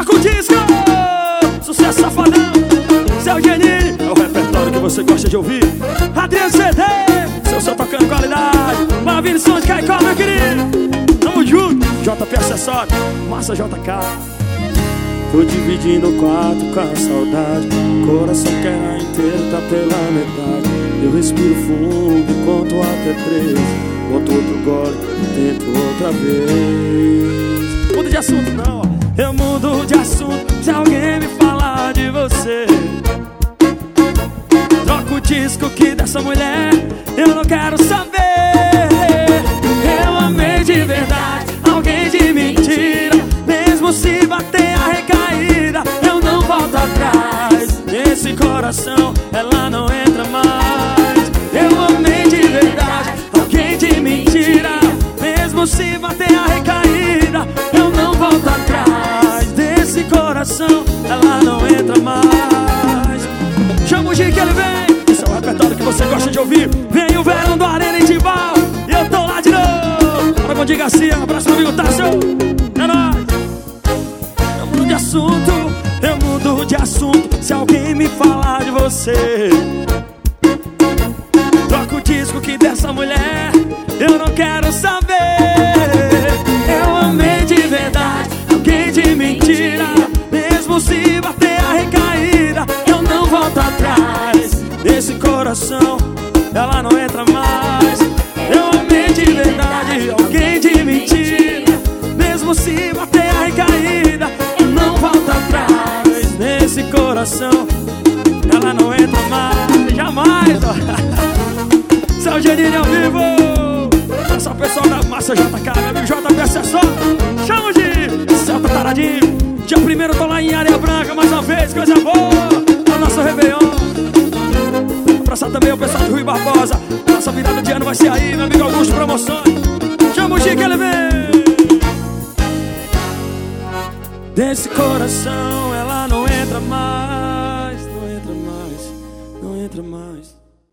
Troca o disco! Sucesso safadão! Seu Geninho, é o repertório que você gosta de ouvir. Adriano CD, seu som tocando qualidade. Maravilha, som de Caicó, meu querido. Tamo junto, JP Acessório, Massa JK. Tô dividindo o quarto com a saudade. Coração que era inteiro tá pela metade. Eu respiro fundo e conto até 3. Boto outro gole e tento outra vez. Muda de assunto não, ó. Eu mudo de assunto se alguém me falar de você. Troca o disco que dessa mulher eu não quero saber. Eu amei de verdade alguém de mentira. Mesmo se bater a recaída, eu não volto atrás. Nesse coração ela não entra mais. Eu amei de verdade alguém de mentira. Mesmo se bater a recaída, eu não volto atrás. Nesse coração ela não entra mais. Chama o G que ele vem. Esse é o repertório que você gosta de ouvir. Vem o verão do Arena em Tibau e eu tô lá de novo. Para Gondim Garcia, um abraço pro amigo Tássio. É nóis. Eu mudo de assunto se alguém me falar de você. Troca o disco que dessa mulher eu não quero saber. Eu amei de verdade alguém de mentira. Mesmo se bater a recaída, eu não volto atrás. Nesse coração ela não entra mais. Eu amei de verdade alguém de mentira. Mesmo se bater a recaída, eu não volto atrás. Nesse coração ela não entra mais. Jamais, ó. Seu Geninho ao vivo. Essa pessoal da Massa JK, meu amigo JP Acessório. Chama de Celta Taradinho. Dia 1º eu tô lá em Areia Branca mais uma vez, coisa boa. É o nosso Réveillon. Abraçar também o pessoal de Rui Barbosa. Nossa virada de ano vai ser aí, meu amigo Augusto Promoções. Chama o G que ele vem. Desse coração ela não entra mais. Não entra mais, não entra mais.